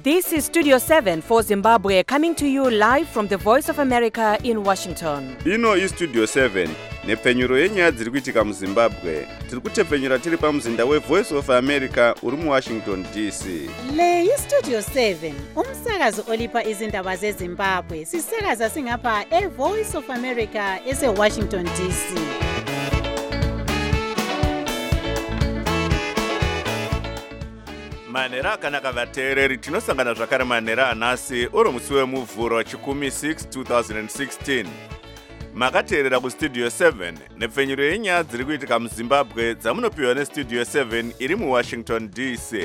This is Studio 7 for Zimbabwe, coming to you live from the Voice of America in Washington. Ino iStudio 7 nepfenyuro yenyaya dziri kuitika muZimbabwe. Tiri kutepfenyura tiri pamuzinda weVoice of America uri muWashington DC. Le iStudio 7 umsakazo olipa izindaba zeZimbabwe. Sisakaza singapha eVoice of America eseWashington DC. Manhero akanaka vateereri, tinosangana zvakare manhero anhasi uri musi wemuvhuro chikumi 6 2016. Makateerera kuStudio 7 nepfenyuro yenyaya dziri kuitika muZimbabwe dzamunopiwa neStudio 7 iri muWashington DC.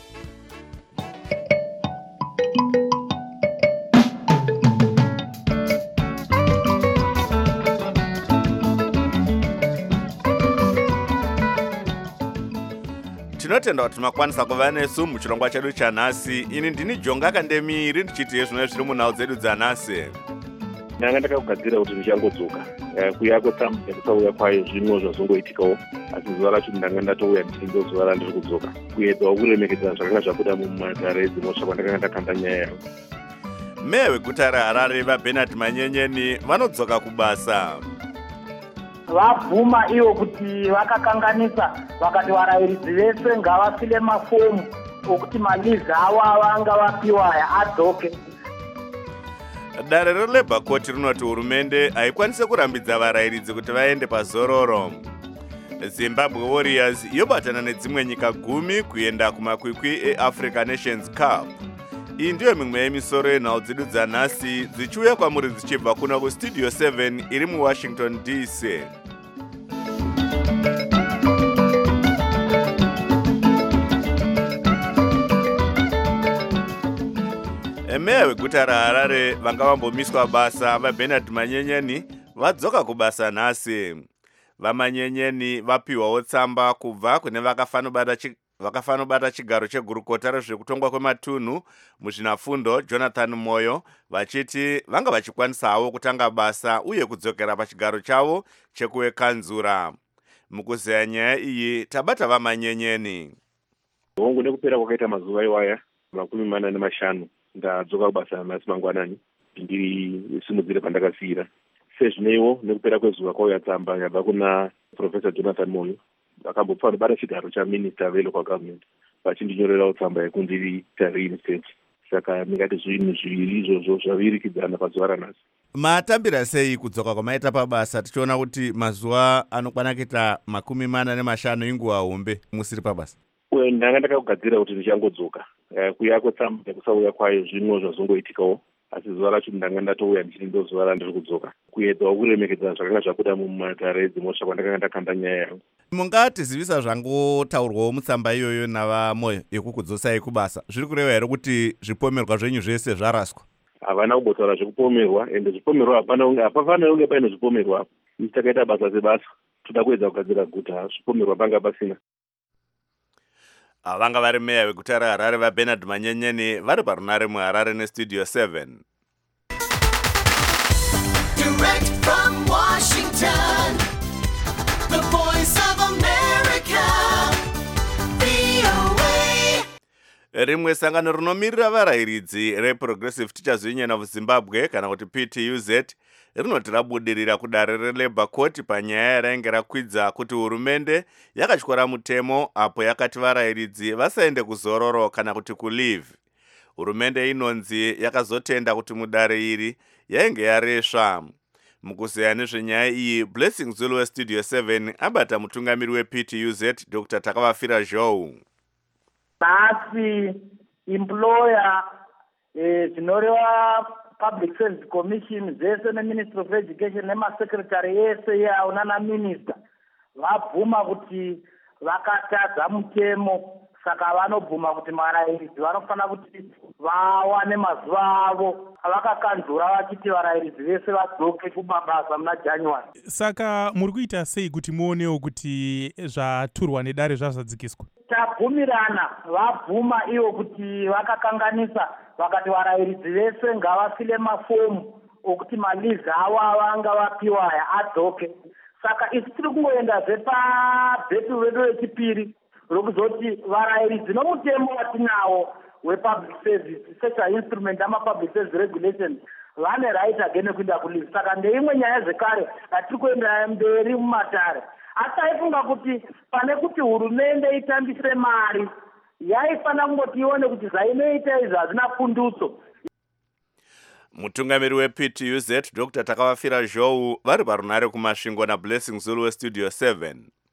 Tinotenda kuti makwanisa kuva nesu muchirongwa chedu chanhasi. Ini ndini Jonga Kandemiri ndichiti zvino zviri munhau dzedu dzanhasi. Ndanga ndakagadzira kuti ndichangodzoka kuya kwetsamba kusauya kwayo zvimwe zvazongoitikawo, asi zuva racho ndanga ndatouya ndichindo zuva randiri kudzoka kuedzawo kuremekedza zvakanga zvabuda mumadhara edzimosva kwandakanga ndakanda nyaya yangu. Meya weguta reHarare vaBernard Manyenyeni vanodzoka kubasa. Vabvuma ivo kuti vakakanganisa, vakati varairidzi vese ngavafile mafomu okuti malizi avo avanga vapiwa adzoke. Dare reLabour Court rinoti hurumende haikwanise kurambidza varairidzi kuti vaende pazororo. Zimbabwe Warriors yobatana nedzimwe nyika 10 kuenda kumakwikwi eAfrica Nations Cup. Iyi ndiyo mimwe yemisoro yenhau dzedu dzanhasi dzichiuya kwamuri dzichibva kuno kuStudio 7 iri muWashington DC. Meya weguta reHarare vanga vambomiswa basa vaBernard Manyenyeni vadzoka kubasa nhasi. VaManyenyeni vapiwawo tsamba kubva kune vakafanobata chigaro chegurukota rezvekutongwa kwematunhu muzvinafundo Jonathan Moyo, vachiti vanga vachikwanisawo kutanga basa uye kudzokera pachigaro chavo chekuwekanzura. Mukuzeya nyaya iyi tabata vaManyenyeni. Hongu nekupera kwakaita mazuva iwaya 45 ndadzoka kubasa nhasi mangwanani ndiri simudzire pandakasiyira. Sezvineiwo nekupera kwezuva kwauya tsamba yabva kuna Professor Jonathan Moyo vakambopfa nobata chigaro chaminister velocal government vachindinyorerawo tsamba yekunzi reinstate. Saka ndingati zvinhu zviviri izvozvo zvavirikidzana pazuva ranhasi. Matambira sei kudzoka kwamaita pabasa tichiona kuti mazuva anokwana kuita 45 inguva hombe musiri pabasa? Ndanga ndakagadzira kuti ndichangodzoka kuya kwetsamba kusauya kwayo zvimwe zvazongoitikawo, asi zuva racho ndanga ndatouya ndichindo zuva randiri kudzoka kuedzawo kuremekedza zvakanga zvabuda mumadhara edzimosva kwandakanga ndakanda nyaya yangu. Mungatizivisa zvangotaurwawo mutsamba iyoyo navaMoyo yekukudzosai kubasa, zviri kureva here kuti zvipomerwa zvenyu zvese zvaraswa? Havana kumbotaura zvekupomerwa, ende zvipomerwa hapafaniri kunge paine zvipomerwa. Isi takaita basa sebasa, toda kuedza kugadzira guta, zvipomerwa panga pasina. Vanga vari meya weguta reHarare vaBernard Manyenyeni vari parunare muHarare neStudio 7. Direct from Washington, the Voice of America, VOA. Rimwe sangano rinomirira varairidzi reProgressive Teachers Union of Zimbabwe kana kuti PTUZ rinoti rabudirira kudare reLabour Court panyaya yarainge rakwidza kuti hurumende yakatyora mutemo apo yakati varairidzi vasaende kuzororo kana kuti kuleave. Hurumende inonzi yakazotenda kuti mudare iri yainge yaresva. Mukuzeya nezvenyaya iyi, Blessing Zulu weStudio 7 abata mutungamiri wePTUZ Dr. Takavafira Zhou. Basi employer zvinoreva Public Service Commission zese neMinistry of Education nemasecretary yese yawo nanaminister vabvuma kuti vakatadza mutemo, saka vanobvuma kuti varairidzi vanofanira kuti vawane mazuva avo avakakanzura vachiti varairidzi vese vadzoke kumabasa muna January. Saka muri kuita sei kuti muonewo kuti zvaturwa nedare zvazadzikiswa? Tabvumirana, vabvuma ivo kuti vakakanganisa, vakati varairidzi vese ngavafile mafomu okuti malizi avo avanga vapiwa adzoke. Saka isi tiri kungoendazve pabhetu redu rechipiri rokuzoti varairidzi nomutemo watinawo wepublic service sector instrument ama-public service regulations vane right again kuenda kuleave. Saka ndeimwe nyaya zvekare yatiri kuenda mberi mumatare. Asi aifunga kuti pane kuti hurumende itambise mari yaifanira kungoti ione kuti zvainoita izvi hazvina pundutso. Mutungamiri wePTUZ Dr. Takavafira Zhou vari parunare kumasvingo naBlessing Zulu weStudio 7.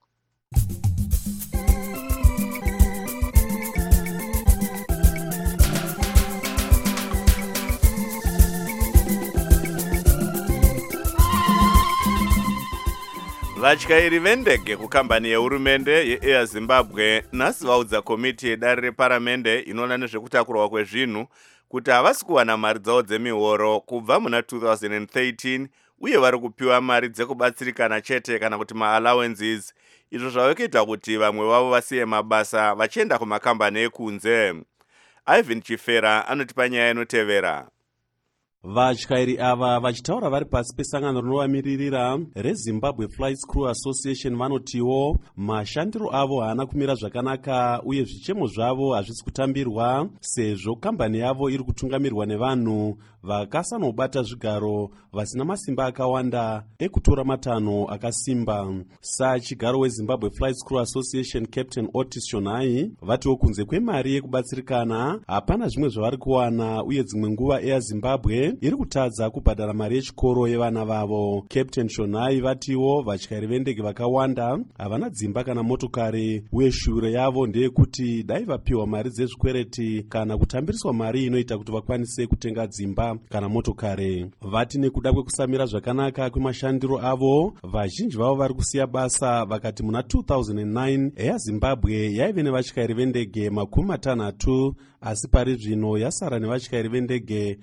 Vatyairi vendege kukambani yehurumende yeAir Zimbabwe nhasi vaudza komiti yedare reparamende inoona nezvekutakurwa kwezvinhu kuti havasi kuwana mari dzavo dzemihoro kubva muna 2013 uye vari kupiwa mari dzekubatsirikana chete kana kuti maallowances, izvo zvave kuita kuti vamwe vavo vasiye mabasa vachienda kumakambani ekunze. Ivan Chifera anotipa nyaya inotevera. Vatyairi ava vachitaura vari pasi pesangano rinovamiririra reZimbabwe Flight Crew Association vanotiwo mashandiro avo haana kumira zvakanaka uye zvichemo zvavo hazvisi kutambirwa sezvo kambani yavo iri kutungamirwa nevanhu vakasanobata zvigaro vasina masimba akawanda ekutora matanho akasimba. Sachigaro weZimbabwe Flight Crew Association Captain Otis Shonai vatiwo kunze kwemari yekubatsirikana hapana zvimwe zvavari kuwana uye dzimwe nguva Air Zimbabwe iri kutadza kubhadhara mari yechikoro yevana vavo. Captain Shonai vatiwo vatyairi vendege vakawanda havana dzimba kana motokari uye shure yavo ndeyekuti dai vapiwa mari dzezvikwereti kana kutambiriswa mari inoita kuti vakwanise kutenga dzimba kana motokari. Vati nekuda kwekusamira zvakanaka kwemashandiro avo vazhinji vavo vari kusiya basa vakati muna 2009 Air Zimbabwe yaive nevatyairi vendege 60 asi pari zvino yasara nevatyairi vendege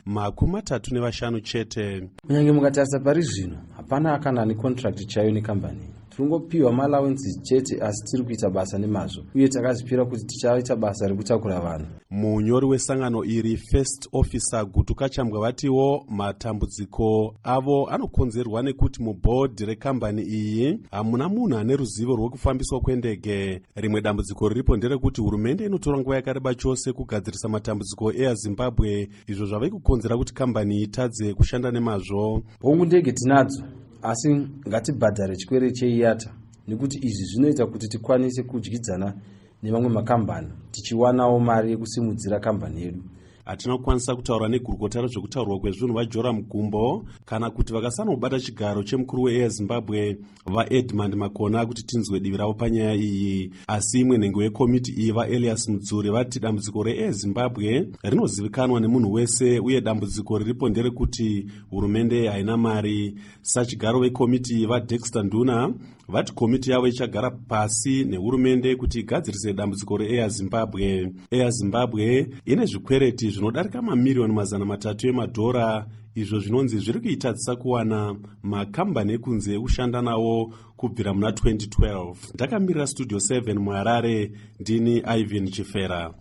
35 chete. Kunyange mukatarisa pari zvino hapana kana necontract chayo nekambani. Tiringopiwa ma-allowances chete asi tiri kuita basa nemazvo uye takazvipira kuti tichaita basa rekutakura vanhu. Munyori wesangano iri First Officer Gutu Kachambwa vatiwo matambudziko avo anokonzerwa nekuti mubhodhi rekambani iyi hamuna munhu ane ruzivo rwekufambiswa kwendege. Rimwe dambudziko riripo nderekuti hurumende inotora nguva yakareba chose kugadzirisa matambudziko Air Zimbabwe, izvo zvave kukonzera kuti kambani itadze kushanda nemazvo. Hongu ndege tinadzo asi ngatibhadhare chikwere cheIATA nekuti izvi zvinoita kuti tikwanise kudyidzana nevamwe makambani tichiwanawo mari yekusimudzira kambani yedu. Hatina kukwanisa kutaura negurukota rezvekutaurwa kwezvinhu vaJoram Gumbo kana kuti vakasanobata chigaro chemukuru weAir Zimbabwe vaEdmund Makona kuti tinzwe divi ravo panyaya iyi. Asi imwe nhengo wekomiti iyi vaElias Mudzuri vati dambudziko reAir Zimbabwe rinozivikanwa nemunhu wese uye dambudziko riripo nderekuti hurumende haina mari. Sachigaro wekomiti iyi vaDexter Nduna vati komiti yavo ichagara pasi nehurumende kuti igadzirise dambudziko reAir Zimbabwe. Air Zimbabwe ine zvikwereti zvinodarika mamiliyoni 300 emadhora izvo zvinonzi zviri kuitadzisa kuwana makambani ekunze ekushanda nawo kubvira muna 2012. Ndakamirira Studio 7 muHarare, ndini Ivan Chifera.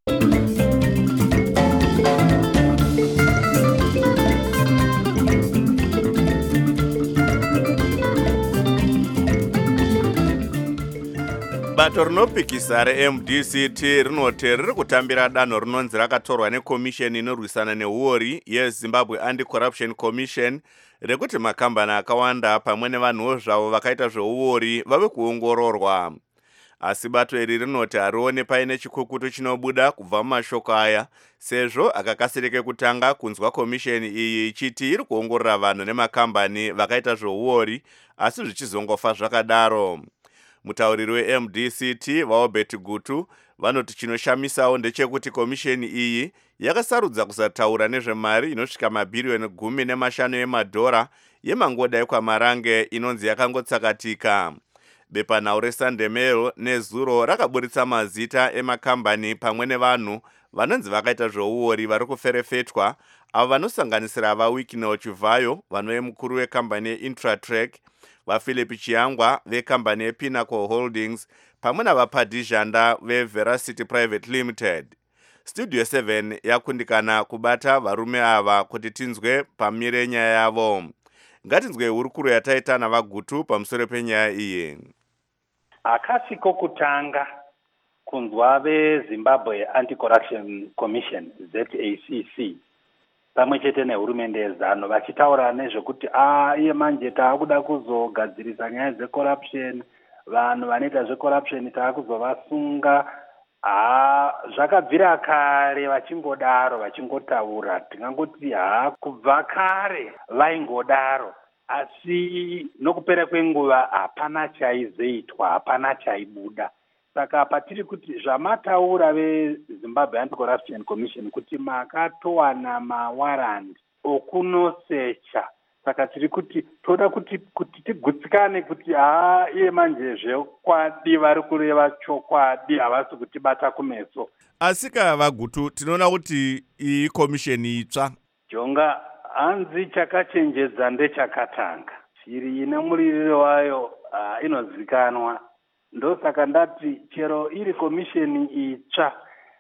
Bato rinopikisa reMDCT rinoti riri kutambira danho rinonzi rakatorwa nekomisheni inorwisana neuori yeZimbabwe Anti-Corruption Commission rekuti makambani akawanda pamwe nevanhuwo zvavo vakaita zveuori vave kuongororwa. Asi bato iri rinoti harione paine chikukutu chinobuda kubva mumashoko aya sezvo akakasirike kutanga kunzwa komisheni iyi ichiti iri kuongorora vanhu nemakambani vakaita zveuori asi zvichizongofa zvakadaro. Mutauriri weMDCT vaObert Gutu vanoti chinoshamisawo ndechekuti komisheni iyi yakasarudza kusataura nezvemari inosvika mabhiriyoni 15 emadhora yemangoda ekwaMarange inonzi yakangotsakatika. Bepanhau reSunday Mail nezuro rakaburitsa mazita emakambani pamwe nevanhu vanonzi vakaita zveuori vari kuferefetwa avo vanosanganisira vaWicknell Chivayo vanove mukuru wekambani yeIntratrack, vaPhilip Chiangwa vekambani yePinnacle Holdings pamwe navaPadizhanda veVeracity Private Limited. Studio 7 yakundikana kubata varume ava kuti tinzwe pamire nyaya yavo. Ngatinzwe hurukuro yataita navaGutu pamusoro penyaya iyi. Akasi kokutanga kunzwa vezimbabwe anti-corruption commission ZACC pamwe chete nehurumende yezano vachitaura nezvekuti iye manje taakuda kuzogadzirisa nyaya dzecorruption, vanhu vanoita zvecorruption taakuzovasunga. Zvakabvira kare vachingodaro vachingotaura, tingangoti kubva kare vaingodaro, asi nokupera kwenguva hapana chaizoitwa, hapana chaibuda. Saka patiri kuti zvamataura veZimbabwe Anti-Corruption Commission kuti makatowana mawarandi okunosecha, saka tiri kuti toda kuti tigutsikane kuti iye manje zvekwadi vari kureva chokwadi, havasi kutibata kumeso. Asika vagutu tinoona kuti iyi komisheni itsva. Jonga hanzi chakachenjedza ndechakatanga. Shiri ine muririro wayo inozikanwa. Ndosaka ndati chero iri komisheni itsva,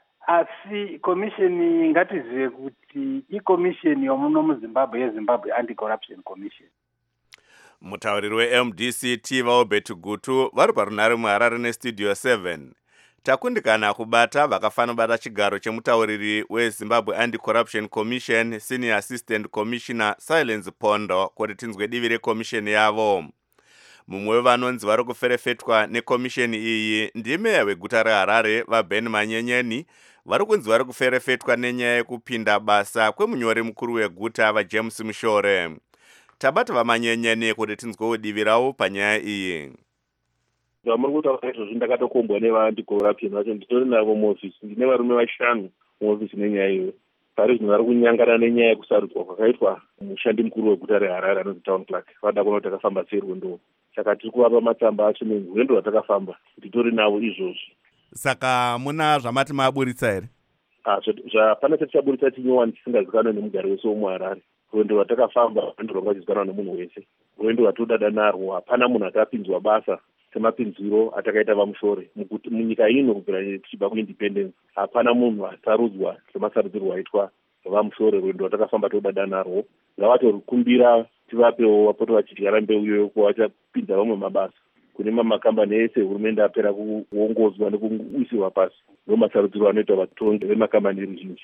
asi komisheni ngatizive kuti ikomisheni yomuno muZimbabwe yeZimbabwe Anti-Corruption Commission. Mutauriri weMDC Vaobert Gutu vari parunare muHarare neStudio 7. Takundikana kubata vakafanobata chigaro chemutauriri weZimbabwe Anti-Corruption Commission Senior Assistant Commissioner Silence Pondo kuti tinzwe divi rekomisheni yavo. Mumwe wevanonzi vari kuferefetwa nekomisheni iyi ndimeya weguta reHarare vaBen Manyenyeni vari kunzi vari kuferefetwa nenyaya yekupinda basa kwemunyori mukuru weguta vaJames Mushore. Tabata vaManyenyeni kuti tinzwewo divi ravo panyaya iyi. Zvamuri kutaura izvozvo ndakatokombwa nevaanti-corruption vacho, nditori navo muofisi, ndine varume 5 muofisi nenyaya iyo. Pari zvino vari kunyangana nenyaya yekusarudzwa kwakaitwa mushandi mukuru weguta reHarare anonzi town clerk. Vada kuona kuti takafamba sei rwendo. Saka tiri kuvapa matsamba acho nerwendo rwatakafamba kuti tori navo izvozvi. Saka muna zvamati maburitsa here? Hapana chatichaburitsa chinyowani chisingazikanwa nemugari wese womuHarare. Rwendo rwatakafamba rwendo rwanga chizikanwa nemunhu wese. Rwendo rwatodada narwo, hapana munhu atapinzwa basa semapinziro atakaita vaMushore. Munyika ino kubvira tichibva kuindependence, hapana munhu asarudzwa semasarudzirwo aitwa vaMushore. Rwendo rwatakafamba todada narwo. Ngavatorikumbira tivapewo vapoto vachidyara mbeu iyoyo vachapinza vamwe mabasa. Kune mamakambani ese hurumende apera kuongozwa nekuisirwa pasi, ndomasarudzirwo anoitwa vatongi vemakambani ruzhinji.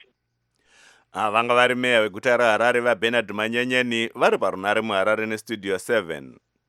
Vanga vari meya weguta reHarare vaBernard Manyenyeni vari parunare muHarare neStudio 7.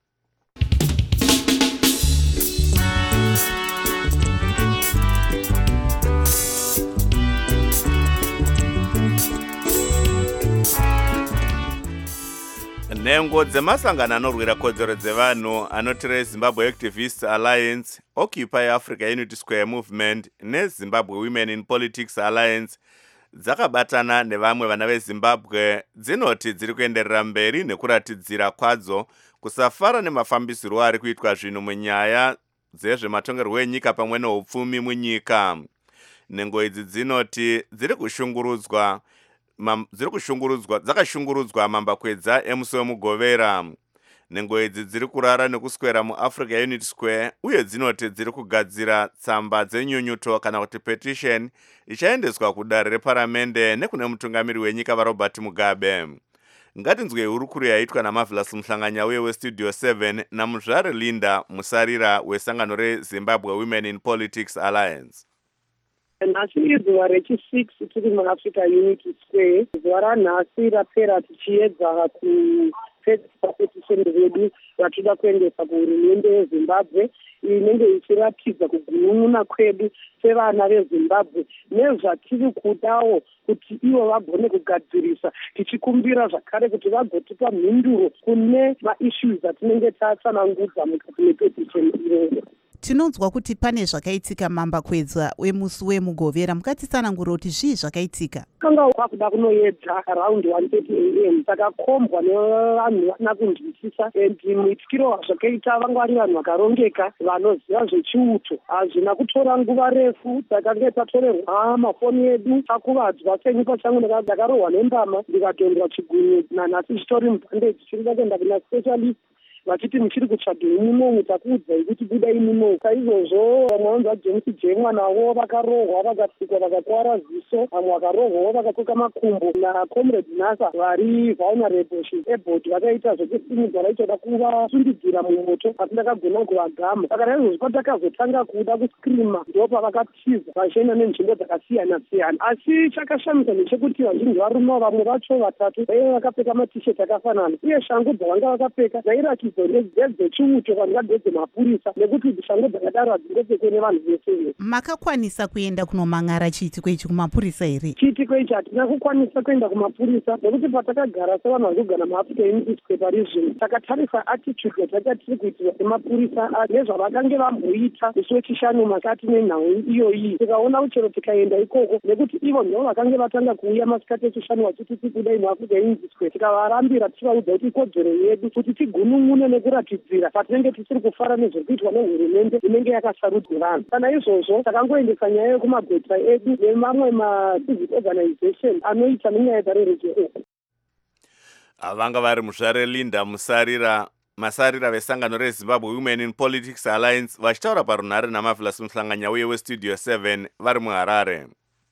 Nhengo dzemasangano anorwira kodzero dzevanhu anoti Zimbabwe Activists Alliance, Occupy Africa Unity Square Movement neZimbabwe Women in Politics Alliance dzakabatana nevamwe vana veZimbabwe dzinoti dziri kuenderera mberi nekuratidzira kwadzo kusafara nemafambisiro ari kuitwa zvinhu munyaya dzezvematongerwo enyika pamwe neupfumi munyika. Nhengo idzi dzinoti dzakashungurudzwa mambakwedza emusi wemugovera. Nhengo idzi dziri kurara nekuswera muAfrica Unity Square uye dzinoti dziri kugadzira tsamba dzenyunyuto kana kuti petition ichaendeswa kudare reparamende nekune mutungamiri wenyika vaRobert Mugabe. Ngatinzwe hurukuru yaitwa naMarvelous Muhlanganya uye weStudio 7 naMuzvare Linda Musarira wesangano reZimbabwe Women in Politics Alliance. Nhasi izuva rechi6 tiri muAfrica Unity Square. Zuva ranhasi rapera tichiedza kupedzisa petition redu ratoda kuendesa kuhurumende yeZimbabwe, inenge ichiratidza kugunun'una kwedu sevana veZimbabwe nezvatiri kudawo kuti ivo vagone kugadzirisa, tichikumbira zvakare kuti vagotipa mhinduro kune maissues atinenge tatsanangudza mukati mepetition iyoyo. Tinonzwa kuti pane zvakaitika mambakwedza wemusi wemugovera, mukatitsanangura kuti zvii zvakaitika? Kanga kwakuda kunoedza around 1:30 AM, takakombwa nevanhu vasina kunzwisisa, muitikiro wazvakaita vanga vari vanhu vakarongeka vanoziva zvechiuto. Hazvina kutora nguva refu, takange tatorerwa mafoni edu, takuvadzwa senyika changu ndakarohwa nembama ndikatondwa chigunwe, nanhasi chitori mubhandeji chiri kuenda kuna specialist vachiti muchiri kutsvagei munomu takuudzai kuti budai munomu. Saizvozvo vamwe vanzi vajames jemwa navo vakarohwa vakatsikwa vakakwara ziso, vamwe vakarohwawo vakakoka makumbo nacomrade nasa vari vulnerable airport vakaita zvekusimudza vaichoda kuvasundidzira mumoto asi ndakagona kuvagama. Saka naizvozvo patakazotanga kuda kuskrima ndo pavakatiza vachienda nenzvimbo dzakasiyana siyana. Asi chakashamisa ndechekuti vazhinji varume vamwe vacho vatatu vaive vakapfeka matisheti akafanana uye shangu dzavanga vakapfeka dzairatidza ndedzechiuto kana ndedzemapurisa nekuti shangu dzakadaro hadzingopfekwe nevanhu vese. Makakwanisa kuenda kunomang'ara chiitiko ichi kumapurisa here? Chiitiko ichi hatina kukwanisa kuenda kumapurisa nekuti patakagara sevanhu vari kugara muAfrica Unity Square parizvino takatarisa attitude yatanga tiri kuitirwa semapurisa nezvavakange vamboita musi wechishanu masikati nenhau iyoyi. Tikaona kuchero tikaenda ikoko nekuti ivo ndo vakange vatanga kuuya masikati echishanu vachiti tikudai muAfrica Unity Square, tikavarambira tichivaudza kuti ikodzero yedu kuti tigunun'une nekuratidzira patinenge tisiri kufara nezviri kuitwa nehurumende inenge yakasarudzwa vanhu. Kana izvozvo takangoendesa nyaya yekumagweta edu nemamwe macivic organization anoita nenyaya dzarerejo. Vanga vari muzvare Linda Masarira vesangano reZimbabwe Women in Politics Alliance vachitaura parunhare naMarvelous Muhlanganya uye weStudio 7 vari muHarare.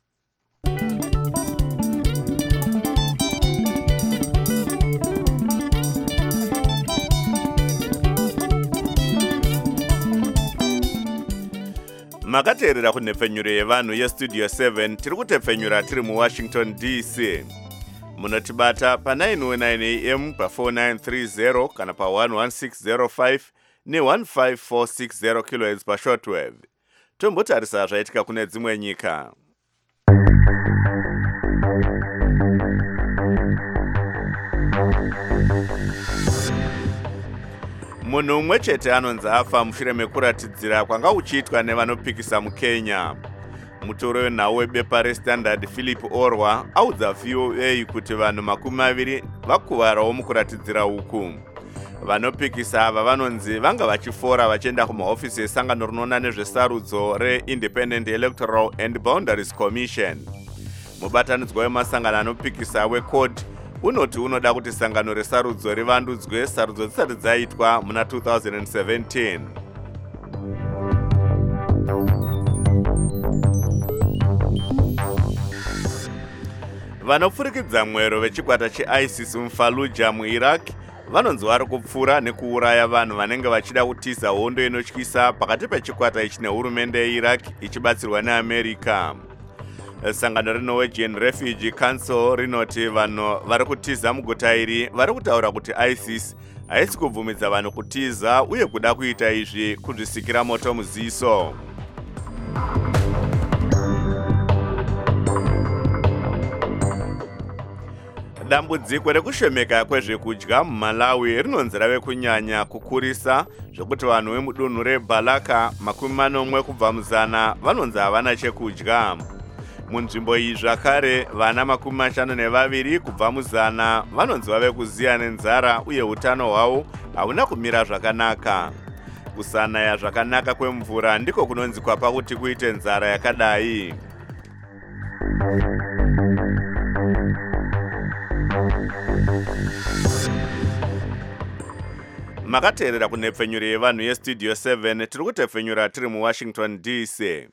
Makateerera kunhepfenyuro yevanhu yeStudio 7 tiri kutepfenyura tiri muWashington DC. Munotibata pa909 AM pa4930 kana pa11605 ne15460 kHz pashortwave. Tombotarisa zvaitika kune dzimwe nyika. Munhu umwe chete anonzi afa mushure mekuratidzira kwanga uchiitwa nevanopikisa muKenya. Mutoro wenhau webepa reStandard Philip Orwa audza VOA kuti vanhu 20 vakuvarawo mukuratidzira uku. Vanopikisa ava vanonzi vanga vachifora vachienda kumahofisi esangano rinoona nezvesarudzo reIndependent Electoral and Boundaries Commission. Mubatanidzwa wemasangano anopikisa weCORD unoti unoda kuti sangano resarudzo rivandudzwe sarudzo dzisati dzaitwa muna 2017. Vanopfurikidza mwero vechikwata cheISIS muFallujah muIraq vanonzi vari kupfura nekuuraya vanhu vanenge vachida kutiza hondo inotyisa pakati pechikwata ichi nehurumende yeIraq ichibatsirwa neAmerica. Sangano reNorwegian Refugee Council rinoti vanhu vari kutiza muguta iri vari kutaura kuti ISIS haisi kubvumidza vanhu kutiza uye kuda kuita izvi kuzvisikira moto muziso. Dambudziko rekushomeka kwezvekudya muMalawi rinonzi rave kunyanya kukurisa zvokuti vanhu vemudunhu reBalaka 40 kubva muzana vanonzi havana chekudya. Munzvimbo iyi zvakare vana 52 kubva muzana vanonzi vave kuziya nenzara uye utano hwavo hauna kumira zvakanaka. Kusanaya zvakanaka kwemvura ndiko kunonzi kwapa kuti kuite nzara yakadai. Makateerera kunhepfenyuro yevanhu yeStudio 7 tiri kutepfenyura tiri muWashington DC.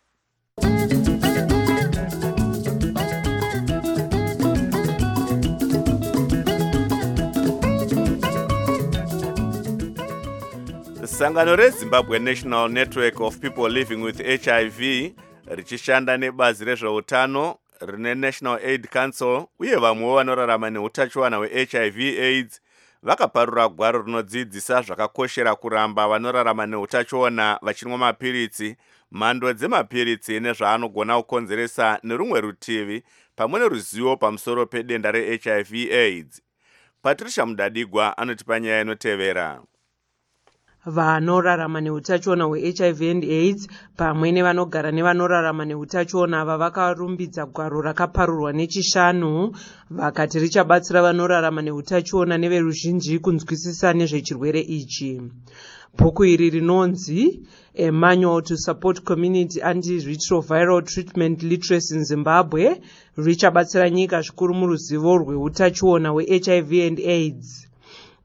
Sangano reZimbabwe National Network of People Living with HIV richishanda nebazi rezveutano rine National Aid Council uye vamwewo vanorarama neutachiwana hweHIV AIDS vakaparura gwaro rinodzidzisa zvakakoshera kuramba vanorarama neutachiona vachinwa mapiritsi, mhando dzemapiritsi nezvaanogona kukonzeresa nerumwe rutivi pamwe neruzivo pamusoro pedenda reHIV AIDS. Patricia Mudadigwa anotipa nyaya inotevera. Vanorarama neutachiona hweHIV and AIDS pamwe nevanogara nevanorarama neutachiona ava vakarumbidza gwaro rakaparurwa nechishanu vakati richabatsira vanorarama neutachiona neveruzhinji kunzwisisa nezvechirwere ichi. Bhuku iri rinonzi A Manual to Support Community Antiretroviral Treatment Literacy in Zimbabwe richabatsira nyika zvikuru muruzivo rweutachiona hweHIV and AIDS.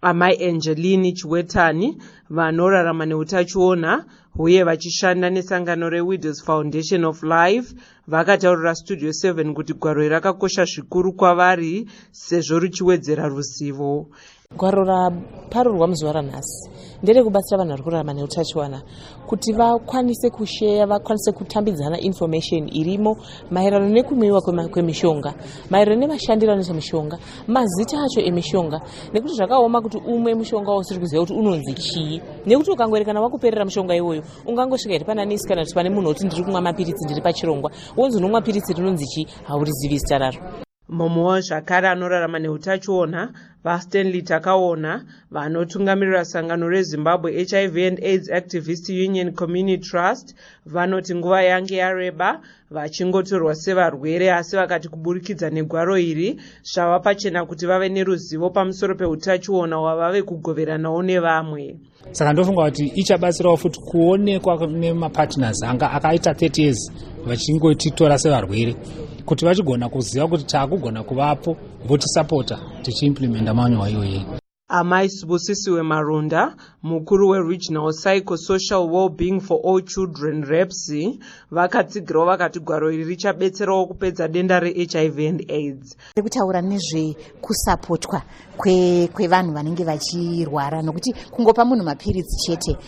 amai Angeline Chiwetani vanorarama neutachiona uye vachishanda nesangano reWidows Foundation of Life vakataurira Studio 7 kuti gwaro rakakosha zvikuru kwavari sezvo richiwedzera ruzivo. Gwaro raparurwa muzuva ranhasi nderekubatsira vanhu vari kurarama neutachiwana kuti vakwanise kusheya, vakwanise kutambidzana information irimo maererano nekumwiwa kwemishonga, maererano nemashandiro anoita mishonga, mazita acho emishonga, nekuti zvakaoma kuti umwe mushonga usiri kuziva kuti unonzi chii, nekuti ukangoerekana wakuperera mushonga iwoyo ungangosvika iri pana nesi kana kuti pane munhu kuti ndiri kumwa mapiritsi ndiri pachirongwa, wonzi unomwa piritsi rinonzi chii, haurizivi zita raro. Mumwewo zvakare anorarama neutachiona vaStanley Takaona vanotungamirira sangano reZimbabwe HIV and AIDS Activist Union Community Trust vanoti nguva yange yareba vachingotorwa sevarwere, asi vakati kuburikidza negwaro iri zvava pachena kuti vave neruzivo pamusoro peutachiona wavave kugoveranawo nevamwe. Saka ndofunga kuti ichabatsirawo futi kuonekwa nemapartners anga akaita 30 years vachingotitora sevarwere kuti vachigona kuziva kuti taakugona kuvapo votisapota tichiimplementa manyowa iyoyi. Amai Sibusisiwe Marunda, mukuru weRegional Psychosocial Wellbeing for All Children REPS, vakatsigirawo vakati gwaro iri richabetserawo kupedza denda reHIV and AIDS. Kutaura nezvekusapotwa kwevanhu vanenge vachirwara, nokuti kungopa munhu mapiritsi chete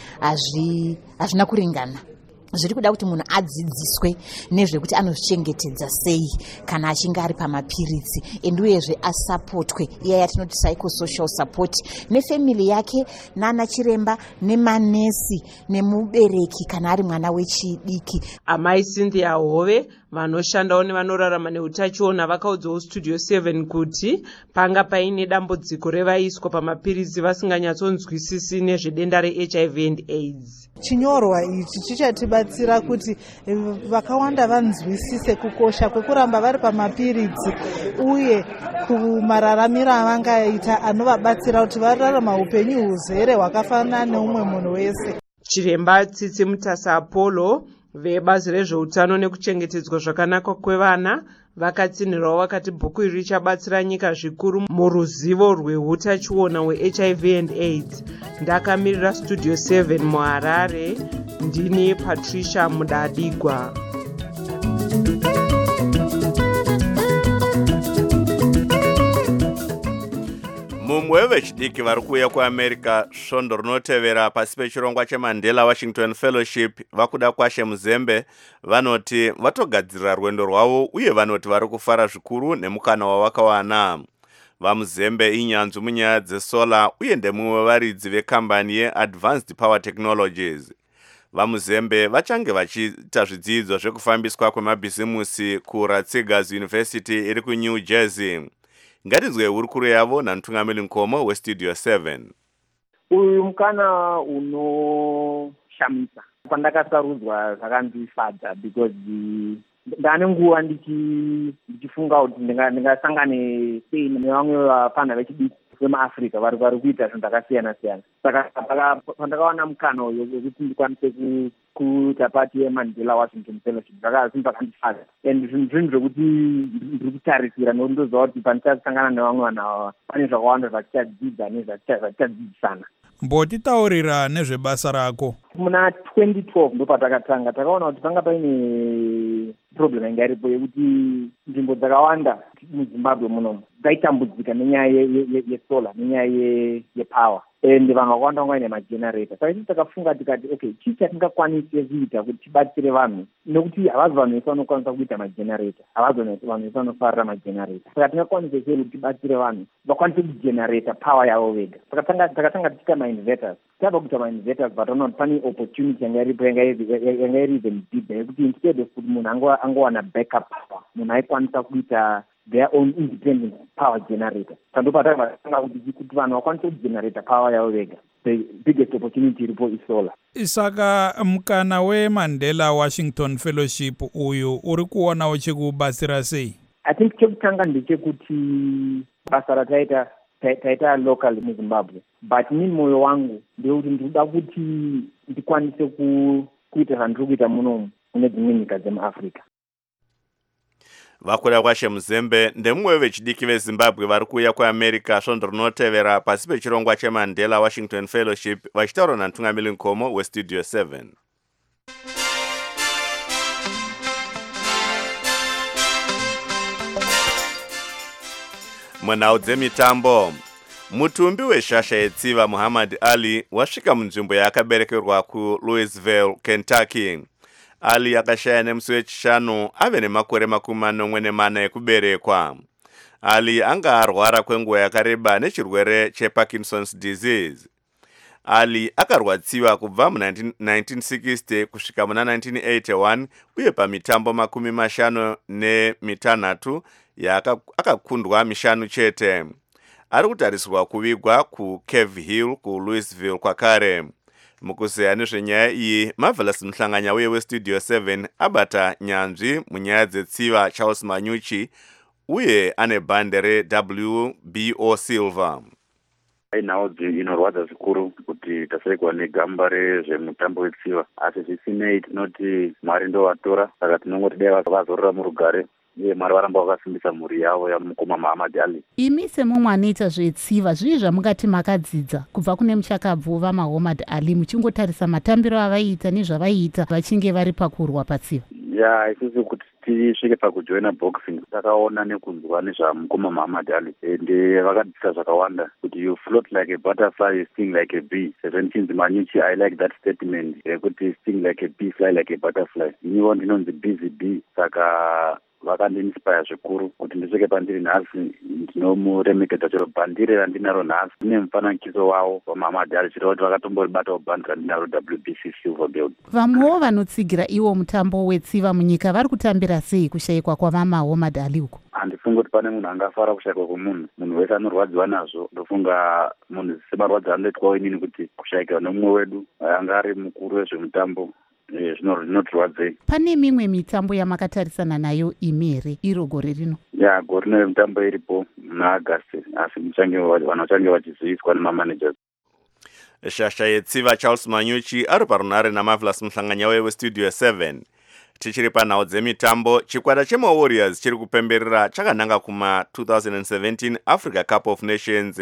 hazvina kuringana. Zviri kuda kuti munhu adzidziswe nezvekuti anozvichengetedza sei kana achinge ari pamapiritsi, enduyezve asapotwe, iya yatinoti psychosocial support, nefamily yake nana chiremba nemanesi nemubereki kana ari mwana wechidiki. Amai Cynthia Hove vanoshandawo nevanorarama neutachiona vakaudzawo Studio 7 kuti panga paine dambudziko revaiswa pamapiritsi vasinganyatsonzwisisi nezvedenda reHIV and AIDS. Chinyorwa ichi chichatibatsira kuti vakawanda vanzwisise kukosha kwekuramba vari pamapiritsi uye kumararamiro avangaita anovabatsira kuti vararama upenyu huzere hwakafanana neumwe munhu wese. Chiremba Tsitsi Mutasa Apollo vebazi rezveutano nekuchengetedzwa zvakanaka kwevana vakatsinhirawo vakati bhuku iri richabatsira nyika zvikuru muruzivo rweutachiona hweHIV and AIDS. Ndakamirira Studio 7 muHarare, ndini Patricia Mudadigwa. mumwe wevechidiki vari kuuya kuamerica svondo rinotevera pasi pechirongwa cheMandela Washington Fellowship vakuda kwashe muzembe vanoti vatogadzirira rwendo rwavo uye vanoti vari kufara zvikuru nemukana wavakawana. Vamuzembe inyanzvi munyaya dzesola uye ndemumwe wevaridzi vekambani yeAdvanced Power Technologies. Vamuzembe vachange vachiita zvidzidzo zvekufambiswa kwemabhizimusi kuRutgers University iri kuNew Jersey. Ngatinzwe hurukuru yavo namutungamiri Nkomo weStudio 7. Uyu mukana unoshamisa. Pandakasarudzwa zvakandifadza because ndane nguva ndichifunga kuti ndingasangane sei nevamwe vafana vechidiki vemaAfrica vari kuita zvinhu zvakasiyana siyana. Saka pandakawana mukana wekuti ndikwanise kuita pati yeMandela Washington Fellowship zvakandifadza. And zvinhu zvokuti ndiri kutarisira nokuti ndoziva kuti pandichasangana nevamwe vanhu ava pane zvakawanda zvatichadzidza nezvatichadzidzisana. Mbotitaurira nezvebasa rako. Muna 2012 ndo patakatanga takaona kuti panga paine problem yanga iripo yekuti nzvimbo dzakawanda muZimbabwe munomu dzaitambudzika nenyaya yesolar nenyaya yepower and vanhu vakawanda vanga vaine magenerator. Saka isi takafunga tikati okay, chii chatingakwanise kuita kuti tibatsire vanhu, nekuti havazi vanhu vese vanokwanisa kuita magenerator, havazi vanhu vese vanofarira magenerator. Saka tingakwanise sei kuti tibatsire vanhu vakwanise kugenerata power yavo vega. Saka takatanga tichita mainverters. Tabva kuita mainverters vataona kuti pane opportunity yanga iripo yanga iri even bigger yekuti instead of kuti munhu angowana backup power, munhu aikwanisa kuita their own independent power generator. Sando patakatanga kuti vanhu vakwanise kugenerata power yavo vega. The biggest opportunity iripo isolar. Saka mukana weMandela Washington Fellowship uyu uri kuona uchikubatsira sei? I think chekutanga ndechekuti basa rataita local muZimbabwe, but mimi moyo wangu ndeuti ndinoda kuti ndikwanise kuita zvandiri kuita munomu mune dzimwe nyika dzemuAfrica. Vakuda kwashe Muzembe ndemumwe vechidiki veZimbabwe vari kuuya kuAmerica svondo rinotevera pasi pechirongwa cheMandela Washington Fellowship vachitaura naMtungamiri Nkomo weStudio 7. Munhau dzemitambo, mutumbi weshasha yetsiva Muhammad Ali wasvika munzvimbo yaakaberekerwa kuLouisville, Kentucky. Ali akashaya nemusi wechishanu ave nemakore 44 ekuberekwa. Ali anga arwara kwenguva yakareba nechirwere cheParkinson's disease. Ali akarwadziwa kubva mu1960 kusvika muna 1981 uye pamitambo 56 akakundwa 5 chete. Ari kutarisirwa kuvigwa kuCave Hill kuLouisville kwakare. Mukuzeya nezvenyaya iyi, Marvelous Mhlanganya uye weStudio 7 abata nyanzvi munyaya dzetsiva Charles Manyuchi uye ane bhande reWBO Silver. Nawo inorwadza zvikuru kuti tasaikwa negamba rezvemutambo wetsiva, asi zvisinei tinoti Mwari ndo vatora, saka tinongoti dai vazorora murugare uye Mwari varamba vakasimbisa mhuri yavo yamukoma Muhammad Ali. Imi semumwe anoita zvetsiva, zvii zvamungati makadzidza kubva kune muchakabvu vaMuhammad Ali muchingotarisa matambiro avaiita nezvavaiita vachinge vari pakurwa patsiva? Ya, isusu kuti tisvike pakujoina boxing takaona nekunzwa nezvamukoma Muhammad Ali ende vakadzidza zvakawanda kuti you float like a butterfly, you sting like a bee. Chinzi Manyuchi, I like that statement yekuti sting like a bee, fly like a butterfly. Iniwo ndinonzi busy bee, saka vakandinspire zvikuru kuti ndisvike pandiri nhasi. Ndinomuremekedza chero bhandire randinaro nhasi ine mufanakiso wavo waMuhammad Ali, chiro kuti vakatomboribatawo bhandi randinaro WBC Silver Belt. Vamwewo vanotsigira iwo mutambo wetsiva munyika vari kutambira sei kushayikwa kwavaMuhammad Ali uko? Handifungi kuti pane munhu angafara kushayikwa kwemunhu. Munhu wese anorwadziwa nazvo. Ndofunga munhu semarwadzo anoitwawo inini kuti kushayikwa nemumwe wedu anga ari mukuru wezvemutambo zvinotirwadzei. Pane mimwe mitambo yamakatarisana nayo imi here iro gore rino? Ya, gore rino mitambo iripo muna August, asi vanochange vachiziviswa nemamanagers. Shasha yetsiva Charles Manyuchi ari parunare naMarvelous Mhlanganya weStudio 7. Tichiri panhau dzemitambo, chikwata chemaWarriors chiri kupemberera chakananga kuma-2017 Africa Cup of Nations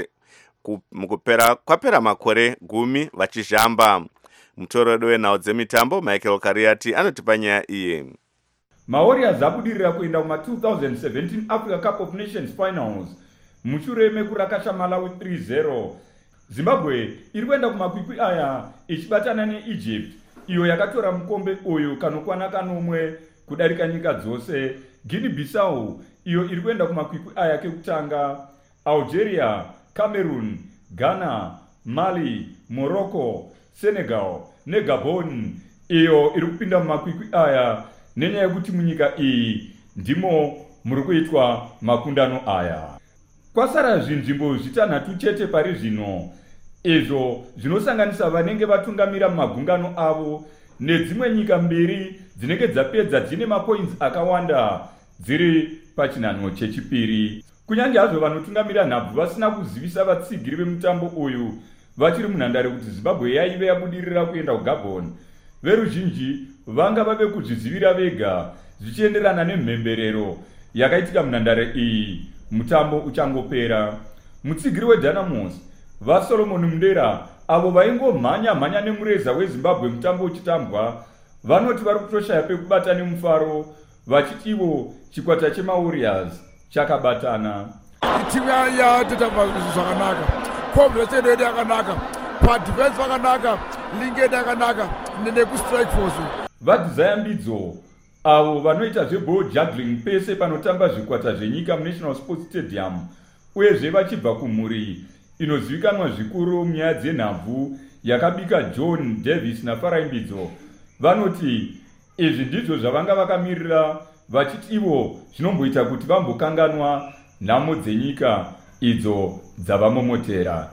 kwapera makore 10 vachizhamba. Mutoredo wenhau dzemitambo Michael Kariati anotipa nyaya iyi. MaWarriors abudirira kuenda kuma-2017 Africa Cup of Nations Finals mushure mekurakasha Malawi 3-0. Zimbabwe iri kuenda kumakwikwi aya ichibatana neEgypt, iyo yakatora mukombe uyu kanokwana kanomwe kudarika nyika dzose. Guinea-Bissau iyo iri kuenda kumakwikwi aya kekutanga. Algeria, Cameroon, Ghana, Mali, Morocco, Senegal neGabon iyo iri kupinda mumakwikwi aya nenyaya yekuti munyika iyi ndimo muri kuitwa makundano aya. Kwasara zvinzvimbo 6 chete pari zvino, izvo zvinosanganisa vanenge vatungamira mumagungano avo nedzimwe nyika 2 dzinenge dzapedza dzine mapoints akawanda dziri pachinhanho chechipiri. Kunyange hazvo vanotungamira nhabvu vasina kuzivisa vatsigiri vemutambo uyu vachiri munhandare kuti Zimbabwe yaive yabudirira kuenda kuGabon, veruzhinji vanga vave kuzvizivira vega zvichienderana nemhemberero yakaitika munhandare iyi mutambo uchangopera. Mutsigiri weDynamos vaSolomon Mundera avo vaingomhanya nemureza weZimbabwe mutambo uchitambwa vanoti vari kutoshaya pekubata nemufaro, vachiti ivo chikwata chemaWarriors chakabatana. Timu yatotamba zvakanaka, combination yedu yakanaka, padefense vakanaka, lingedi yakanaka nekustrike force. Vadzayambidzo avo vanoita zveball juggling pese panotamba zvikwata zvenyika muNational Sports Stadium uyezve vachibva kumhuri inozivikanwa zvikuru munyaya dzenhabvu yakabika John Davis naFaraimbidzo, vanoti izvi ndizvo zvavanga vakamirira, vachiti ivo zvinomboita kuti vambokanganwa nhamo dzenyika idzo dzavamomotera.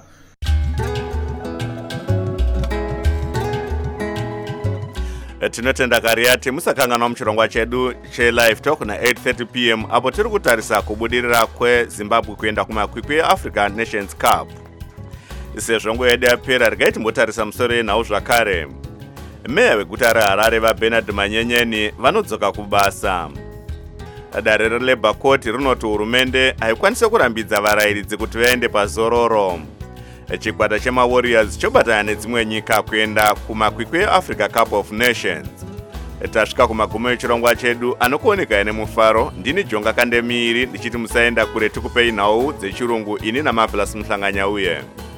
Tinotenda Kariati, musakanganwa muchirongwa chedu cheLive Talk na 8:30 p.m. apo tiri kutarisa kubudirira kweZimbabwe kuenda kumakwikwi eAfrica Nations Cup. Sezvo nguva yedu yapera, regai timbotarisa musoro yenhau zvakare. Meya weguta reHarare vaBernard Manyenyeni vanodzoka kubasa. dare relabour court rinoti hurumende haikwanise kurambidza varayiridzi kuti vaende pazororo. Chikwata chemawarriors chobatana nedzimwe nyika kuenda kumakwikwi eAfrica Cup of Nations. Tasvika kumagumo echirongwa chedu anokuoneka nemufaro. Ndini Jonga Kandemiri ndichiti musaenda kure, tikupei nhau dzechirungu ini naMarvelous Muhlanganya uye.